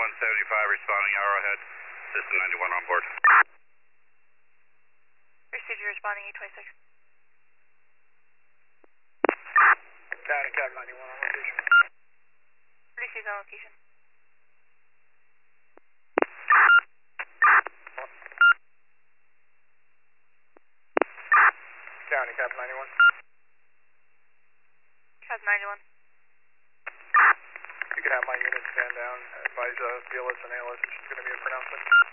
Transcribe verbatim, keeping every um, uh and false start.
one seventy-five responding Arrowhead, System ninety-one on board. Received, you responding eight twenty-six. County Cab ninety-one on location. Received on location. County Cab ninety-one. Cab ninety-one. You can have my unit stand down. Advise uh, B L S and A L S. It's going to be a pronouncement.